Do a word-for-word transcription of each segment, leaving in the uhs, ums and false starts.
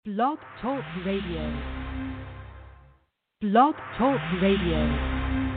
Blog Talk Radio. Blog Talk Radio.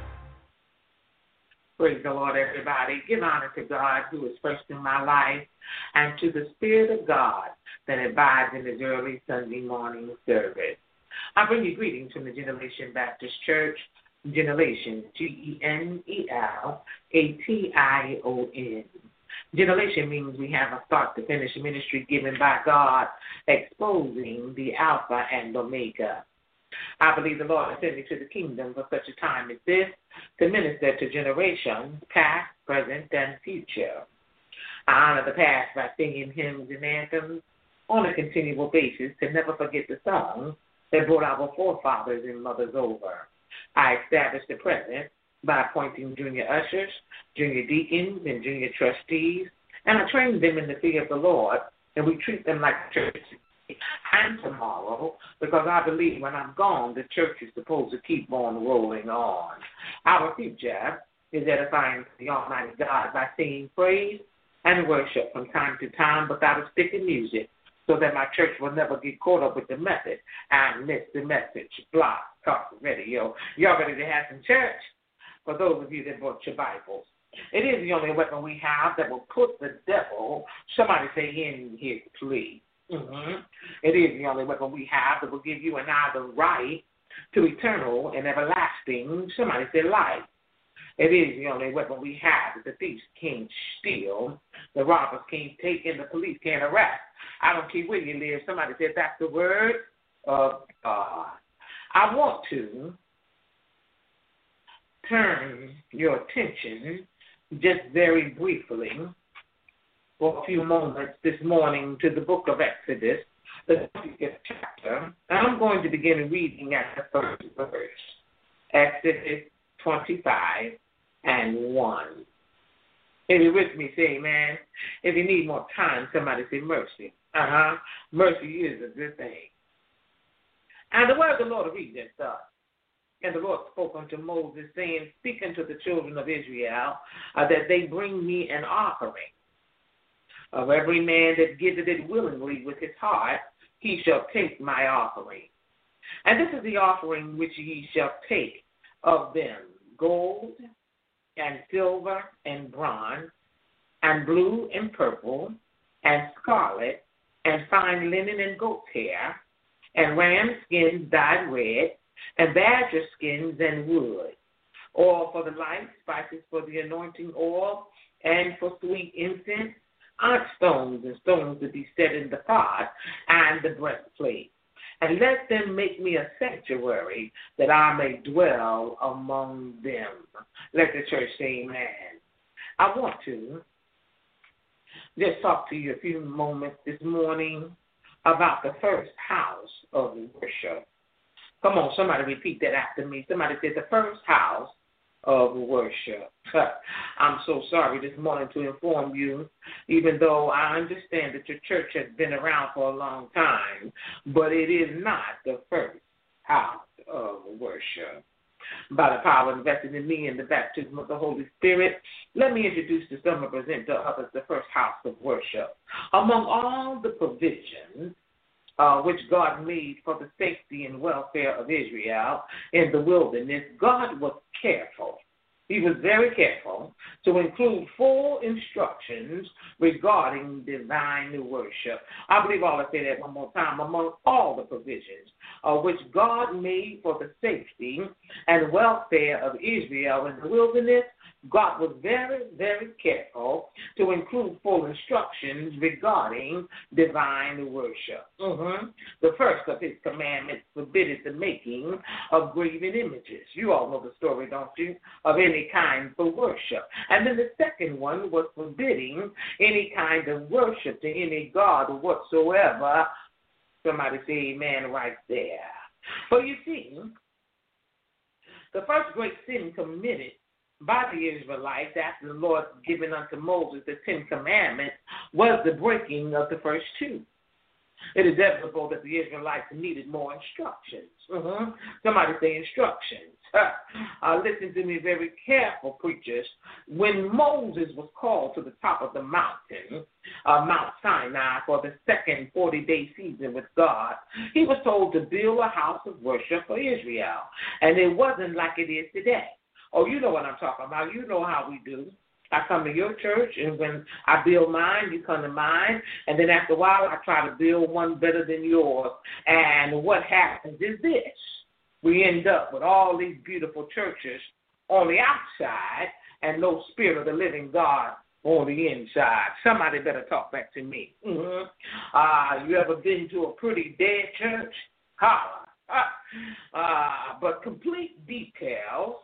Praise the Lord, everybody. Give honor to God who is first in my life and to the Spirit of God that abides in His early Sunday morning service. I bring you greetings from the Generation Baptist Church, Generation, G E N E L A T I O N. Generation means we have a start to finish ministry given by God, exposing the Alpha and Omega. I believe the Lord has sent me to the kingdom for such a time as this to minister to generations, past, present, and future. I honor the past by singing hymns and anthems on a continual basis to never forget the songs that brought our forefathers and mothers over. I establish the present by appointing junior ushers, junior deacons, and junior trustees, and I train them in the fear of the Lord, and we treat them like church and tomorrow, because I believe when I'm gone, the church is supposed to keep on rolling on. Our future is edifying the Almighty God by singing praise and worship from time to time without a stick of music, so that my church will never get caught up with the method and miss the message. Blog, talk, radio. Y'all ready to have some church? For those of you that brought your Bibles, it is the only weapon we have that will put the devil, somebody say, in his place. Mm-hmm. It is the only weapon we have that will give you and I the right to eternal and everlasting, somebody say, life. It is the only weapon we have that the thieves can't steal, the robbers can't take, and the police can't arrest. I don't care where you live. Somebody said that's the word of God. I want to turn your attention just very briefly for a few moments this morning to the book of Exodus, the twentieth chapter, and I'm going to begin reading at the first verse, Exodus twenty-five and one. If you're with me, say amen. If you need more time, somebody say mercy. Uh-huh. Mercy is a good thing. And the word of the Lord reads as thus. And the Lord spoke unto Moses, saying, Speak unto the children of Israel, uh, that they bring me an offering. Of every man that giveth it willingly with his heart, he shall take my offering. And this is the offering which ye shall take of them, gold and silver and bronze, and blue and purple, and scarlet, and fine linen and goat's hair, and ram skins dyed red, and badger skins and wood, oil for the light, spices for the anointing oil, and for sweet incense, onyx stones and stones to be set in the pot, and the breastplate. And let them make me a sanctuary, that I may dwell among them. Let the church say amen. I want to just talk to you a few moments this morning about the first house of worship. Come on, somebody repeat that after me. Somebody said the first house of worship. I'm so sorry this morning to inform you, even though I understand that your church has been around for a long time, but it is not the first house of worship. By the power invested in me and the baptism of the Holy Spirit, let me introduce to some and present to others the first house of worship. Among all the provisions Uh, which God made for the safety and welfare of Israel in the wilderness, God was careful. He was very careful to include full instructions regarding divine worship. I believe I'll say that one more time. Among all the provisions uh, which God made for the safety and welfare of Israel in the wilderness, God was very, very careful to include full instructions regarding divine worship. Mm-hmm. The first of his commandments forbidded the making of graven images. You all know the story, don't you, of any kind for worship. And then the second one was forbidding any kind of worship to any god whatsoever. Somebody say amen right there. But you see, the first great sin committed by the Israelites after the Lord given unto Moses the Ten Commandments was the breaking of the first two. It is inevitable that the Israelites needed more instructions. Mm-hmm. Somebody say instructions. Uh, listen to me very careful, preachers. When Moses was called to the top of the mountain, uh, Mount Sinai, for the second forty-day season with God, he was told to build a house of worship for Israel. And it wasn't like it is today. Oh, you know what I'm talking about. You know how we do. I come to your church, and when I build mine, you come to mine, and then after a while, I try to build one better than yours. And what happens is this. We end up with all these beautiful churches on the outside and no spirit of the living God on the inside. Somebody better talk back to me. Mm-hmm. Uh, you ever been to a pretty dead church? Holla. Uh, uh, but complete details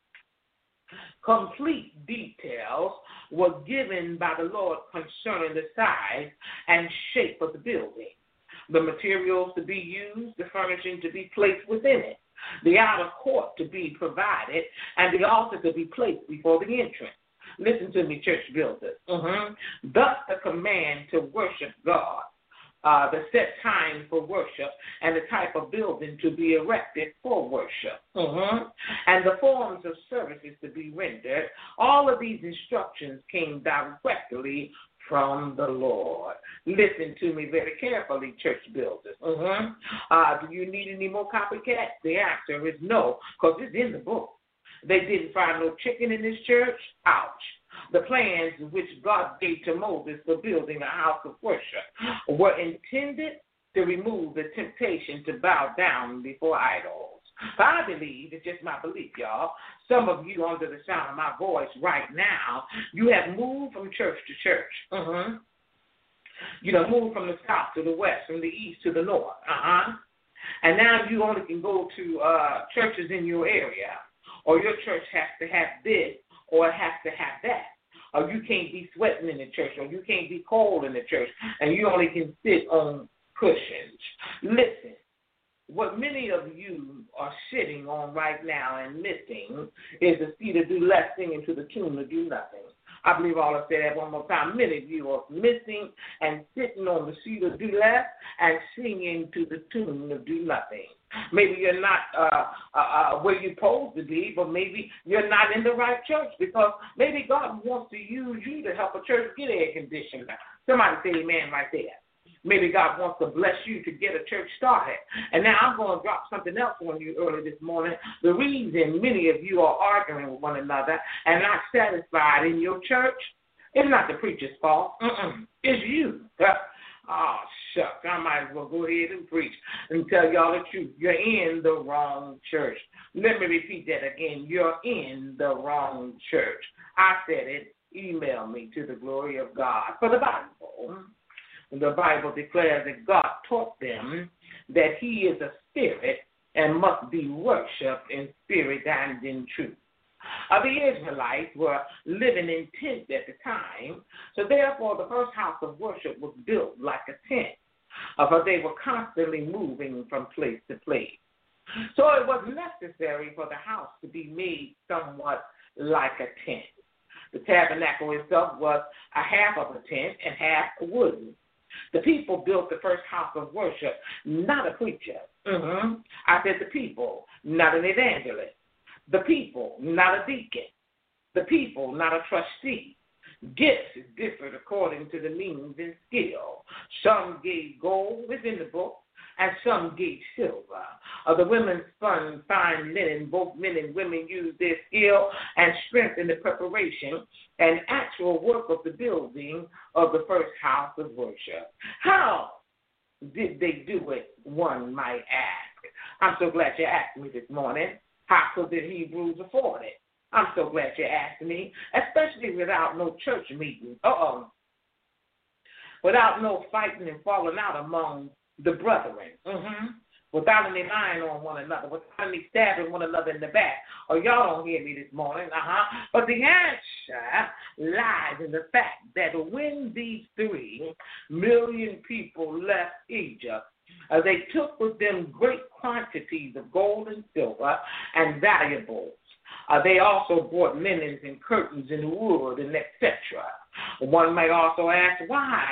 Complete details were given by the Lord concerning the size and shape of the building, the materials to be used, the furnishing to be placed within it, the outer court to be provided, and the altar to be placed before the entrance. Listen to me, church builders. Mm-hmm. Thus the command to worship God, Uh, the set time for worship, and the type of building to be erected for worship, mm-hmm. and the forms of services to be rendered. All of these instructions came directly from the Lord. Listen to me very carefully, church builders. Mm-hmm. Uh, do you need any more copycats? The answer is no, because it's in the book. They didn't find no chicken in this church. Ouch. The plans which God gave to Moses for building a house of worship were intended to remove the temptation to bow down before idols. I believe, it's just my belief, y'all, some of you under the sound of my voice right now, you have moved from church to church. Mm-hmm. You know, moved from the south to the west, from the east to the north. Uh-huh. And now you only can go to uh, churches in your area, or your church has to have this, or it has to have that. Or you can't be sweating in the church, or you can't be cold in the church, and you only can sit on cushions. Listen, what many of you are sitting on right now and missing is the seat to do less, singing to the tune to do nothing. I believe I'll say that one more time. Many of you are missing and sitting on the seat to do less and singing to the tune to do nothing. Maybe you're not uh, uh, uh, where you're supposed to be, but maybe you're not in the right church, because maybe God wants to use you to help a church get air conditioning. Somebody say amen right there. Maybe God wants to bless you to get a church started. And now I'm going to drop something else on you early this morning. The reason many of you are arguing with one another and not satisfied in your church is not the preacher's fault. Mm-mm. It's you. Oh, shucks, I might as well go ahead and preach and tell y'all the truth. You're in the wrong church. Let me repeat that again. You're in the wrong church. I said it. Email me to the glory of God. For the Bible, the Bible declares that God taught them that he is a spirit and must be worshipped in spirit and in truth. Uh, the Israelites were living in tents at the time, so therefore the first house of worship was built like a tent, uh, but they were constantly moving from place to place. So it was necessary for the house to be made somewhat like a tent. The tabernacle itself was a half of a tent and half wooden. The people built the first house of worship, not a preacher. Mm-hmm. I said the people, not an evangelist. The people, not a deacon. The people, not a trustee. Gifts differed according to the means and skill. Some gave gold, it's in the book, and some gave silver. Uh, the women spun fine linen. Both men and women used their skill and strength in the preparation and actual work of the building of the first house of worship. How did they do it, one might ask? I'm so glad you asked me this morning. How could the Hebrews afford it? I'm so glad you asked me, especially without no church meeting. Uh-oh. Without no fighting and falling out among the brethren. Mm-hmm. Without any lying on one another. Without any stabbing one another in the back. Oh, y'all don't hear me this morning. Uh-huh. But the answer lies in the fact that when these three million people left Egypt, Uh, they took with them great quantities of gold and silver and valuables. Uh, they also brought linens and curtains and wood and et cetera. One might also ask, why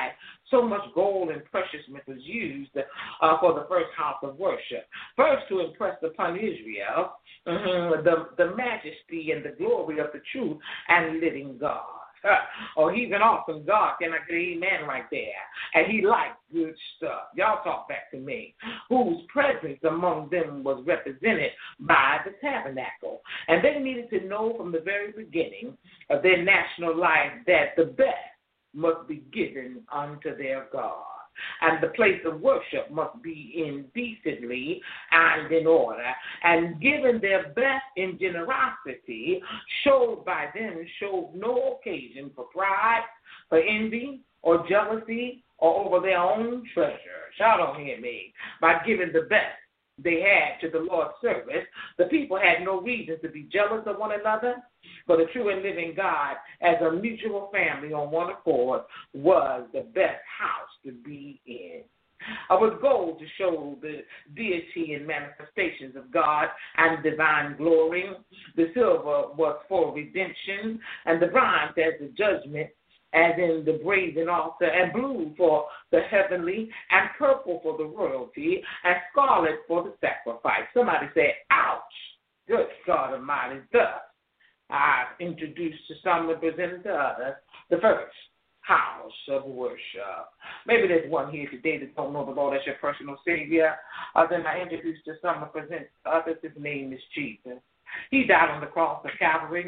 so much gold and precious metals used uh, for the first house of worship. First, to impress upon Israel mm-hmm, the, the majesty and the glory of the true and living God. Uh, oh, he's an awesome God. Can I get an amen right there? And he liked good stuff. Y'all talk back to me. Whose presence among them was represented by the tabernacle. And they needed to know from the very beginning of their national life that the best must be given unto their God. And the place of worship must be indecently and in order, and given their best in generosity, showed by them, showed no occasion for pride, for envy, or jealousy, or over their own treasures. Y'all don't hear me. By giving the best they had to the Lord's service, the people had no reason to be jealous of one another, for the true and living God, as a mutual family on one accord, was the best house to be in. Uh, with gold to show the deity and manifestations of God and divine glory. The silver was for redemption, and the bronze as the judgment, as in the brazen altar, and blue for the heavenly, and purple for the royalty, and scarlet for the sacrifice. Somebody said, ouch, good God Almighty. Thus, I've introduced to some and presented to others the first house of worship. Maybe there's one here today that don't know the Lord as your personal Savior. Uh, then I introduce to some and present to others. His name is Jesus. He died on the cross of Calvary,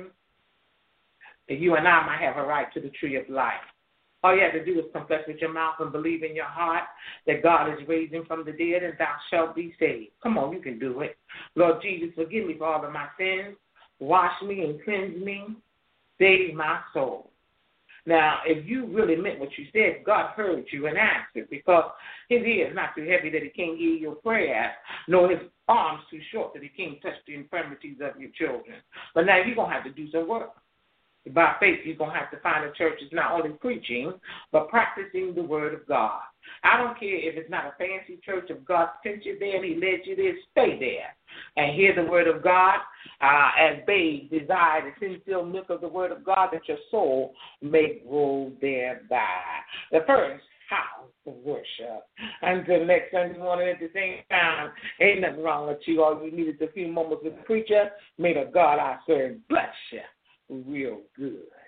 that you and I might have a right to the tree of life. All you have to do is confess with your mouth and believe in your heart that God is raising from the dead, and thou shalt be saved. Come on, you can do it. Lord Jesus, forgive me for all of my sins. Wash me and cleanse me. Save my soul. Now, if you really meant what you said, God heard you and answered, because his ear is not too heavy that he can't hear your prayers, nor his arms too short that he can't touch the infirmities of your children. But now you're going to have to do some work. By faith, you're going to have to find a church that's not only preaching, but practicing the word of God. I don't care if it's not a fancy church. If God sent you there and he led you there, stay there and hear the word of God uh, as babes desire the sincere milk of the word of God, that your soul may grow thereby. The first house of worship. Until next Sunday morning at the same time, ain't nothing wrong with you. All you need is a few moments with the preacher. May the God I serve bless you real good.